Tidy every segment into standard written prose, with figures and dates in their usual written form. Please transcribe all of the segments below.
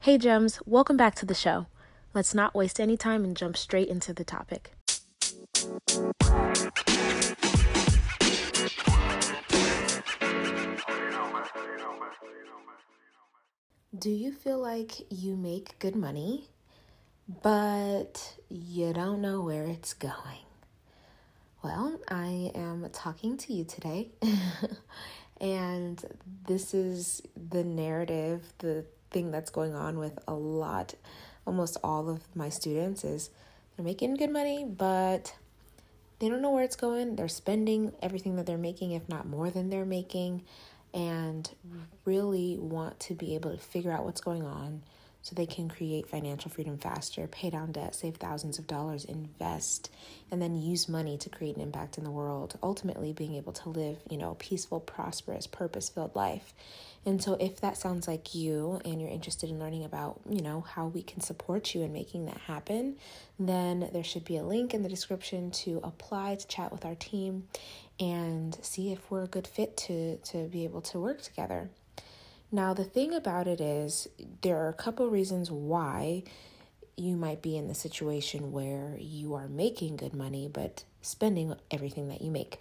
Hey Gems, welcome back to the show. Let's not waste any time and jump straight into the topic. Do you feel like you make good money, but you don't know where it's going? Well, I am talking to you today, and this is the narrative, the thing that's going on with almost all of my students is they're making good money, but they don't know where it's going. They're spending everything that they're making, if not more than they're making, and really want to be able to figure out what's going on so they can create financial freedom faster, pay down debt, save thousands of dollars, invest, and then use money to create an impact in the world, ultimately being able to live, a peaceful, prosperous, purpose-filled life. And so if that sounds like you and you're interested in learning about, how we can support you in making that happen, then there should be a link in the description to apply to chat with our team and see if we're a good fit to be able to work together. Now, the thing about it is there are a couple reasons why you might be in the situation where you are making good money but spending everything that you make.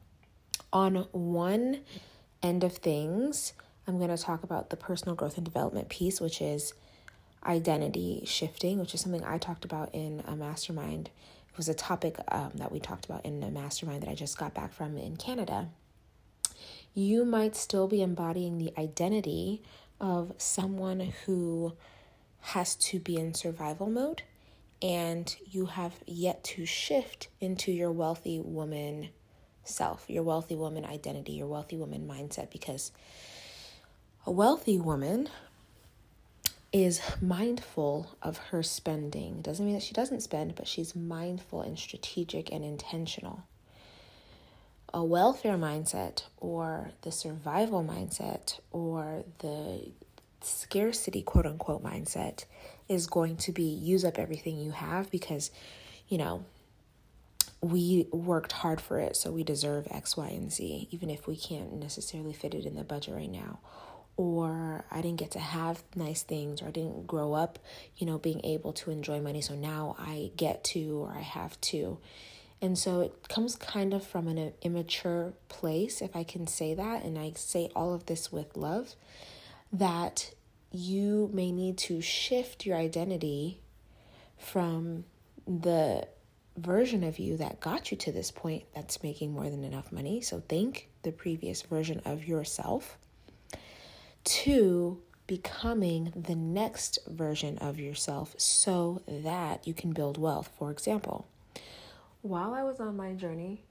On one end of things, I'm going to talk about the personal growth and development piece, which is identity shifting, which is something I talked about in a mastermind. It was a topic that we talked about in a mastermind that I just got back from in Canada. You might still be embodying the identity of someone who has to be in survival mode, and you have yet to shift into your wealthy woman self, your wealthy woman identity, your wealthy woman mindset, because a wealthy woman is mindful of her spending. Doesn't mean that she doesn't spend, but she's mindful and strategic and intentional. A welfare mindset or the survival mindset or the scarcity, quote unquote, mindset is going to be use up everything you have because, we worked hard for it, so we deserve X, Y, and Z, even if we can't necessarily fit it in the budget right now. Or I didn't get to have nice things, or I didn't grow up, being able to enjoy money, so now I get to, or I have to. And so it comes kind of from an immature place, if I can say that, and I say all of this with love, that you may need to shift your identity from the version of you that got you to this point that's making more than enough money. So think the previous version of yourself to becoming the next version of yourself so that you can build wealth. For example, while I was on my journey,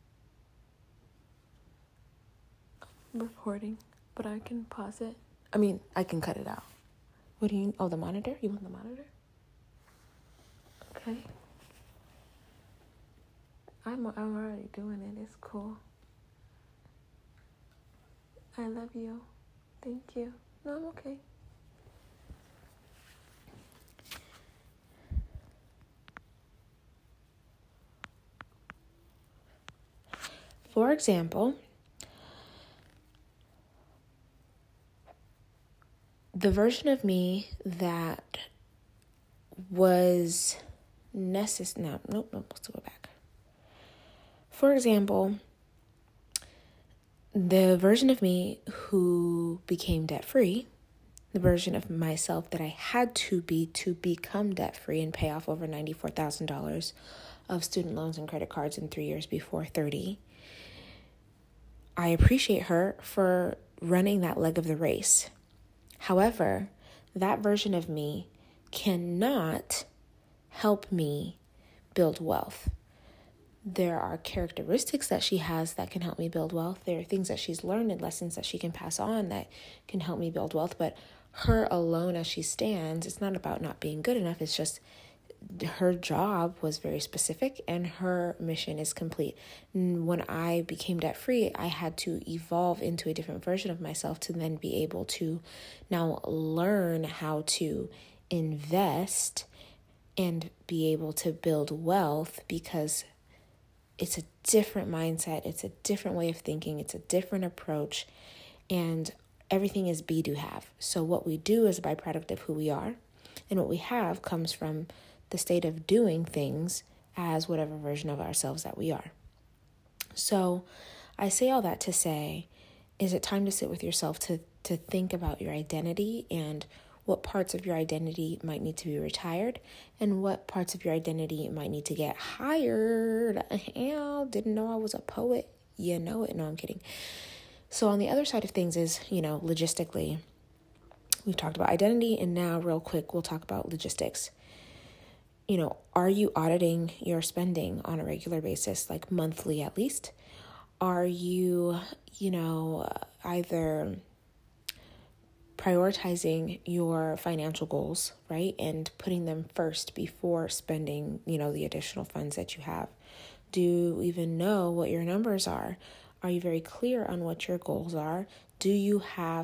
recording, but I can pause it. I can cut it out. What do you, the monitor? You want the monitor? Okay. I'm already doing it. It's cool. I love you. Thank you. No, I'm okay. For example, the version of me that was necessary. Nope, let's go back. For example, the version of me who became debt-free, the version of myself that I had to be to become debt-free and pay off over $94,000 of student loans and credit cards in 3 years before 30, I appreciate her for running that leg of the race. However, that version of me cannot help me build wealth. There are characteristics that she has that can help me build wealth. There are things that she's learned and lessons that she can pass on that can help me build wealth. But her alone as she stands, it's not about not being good enough. It's just her job was very specific and her mission is complete. When I became debt free, I had to evolve into a different version of myself to then be able to now learn how to invest and be able to build wealth, because it's a different mindset. It's a different way of thinking. It's a different approach. And everything is be, do, have. So what we do is a byproduct of who we are, and what we have comes from the state of doing things as whatever version of ourselves that we are. So I say all that to say, is it time to sit with yourself to think about your identity and what parts of your identity might need to be retired and what parts of your identity might need to get hired? Didn't know I was a poet. You know it. No, I'm kidding. So on the other side of things is, logistically, we've talked about identity, and now real quick, we'll talk about logistics. Are you auditing your spending on a regular basis, like monthly at least? Are you, either prioritizing your financial goals, right? And putting them first before spending, the additional funds that you have? Do you even know what your numbers are? Are you very clear on what your goals are? Do you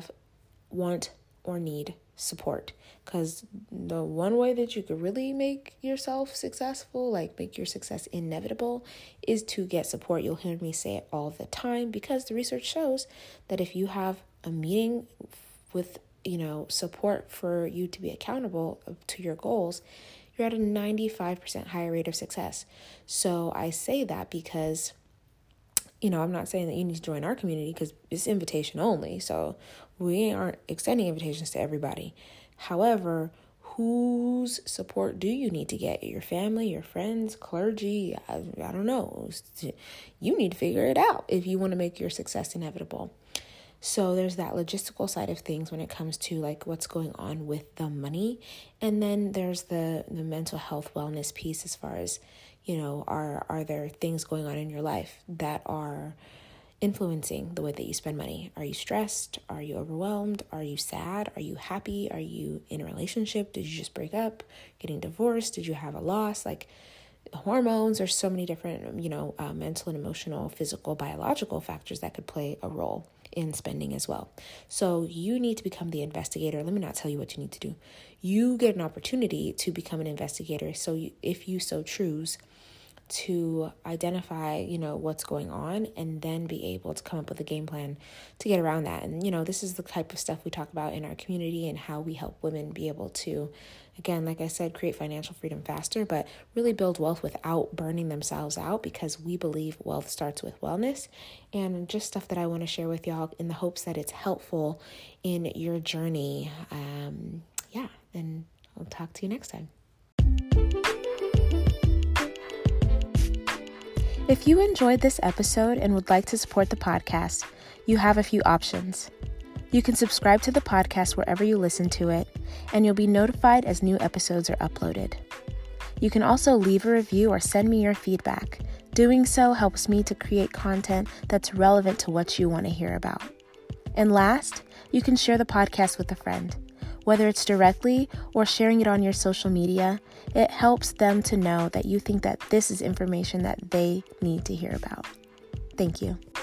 want or need support? Because the one way that you could really make yourself successful, like make your success inevitable, is to get support. You'll hear me say it all the time because the research shows that if you have a meeting with, support for you to be accountable to your goals, you're at a 95% higher rate of success. So I say that because, I'm not saying that you need to join our community because it's invitation only. So we aren't extending invitations to everybody. However, whose support do you need to get? Your family, your friends, clergy? I don't know. You need to figure it out if you want to make your success inevitable. So there's that logistical side of things when it comes to like what's going on with the money. And then there's the mental health wellness piece as far as, are there things going on in your life that are influencing the way that you spend money? Are you stressed? Are you overwhelmed? Are you sad? Are you happy? Are you in a relationship? Did you just break up? Getting divorced? Did you have a loss? Like hormones, there's so many different, mental and emotional, physical, biological factors that could play a role in spending as well. So you need to become the investigator. Let me not tell you what you need to do. You get an opportunity to become an investigator. So if you so choose to identify, what's going on and then be able to come up with a game plan to get around that. And, this is the type of stuff we talk about in our community and how we help women be able to, again, like I said, create financial freedom faster, but really build wealth without burning themselves out, because we believe wealth starts with wellness. And just stuff that I want to share with y'all in the hopes that it's helpful in your journey. And I'll talk to you next time. If you enjoyed this episode and would like to support the podcast, you have a few options. You can subscribe to the podcast wherever you listen to it, and you'll be notified as new episodes are uploaded. You can also leave a review or send me your feedback. Doing so helps me to create content that's relevant to what you want to hear about. And last, you can share the podcast with a friend. Whether it's directly or sharing it on your social media, it helps them to know that you think that this is information that they need to hear about. Thank you.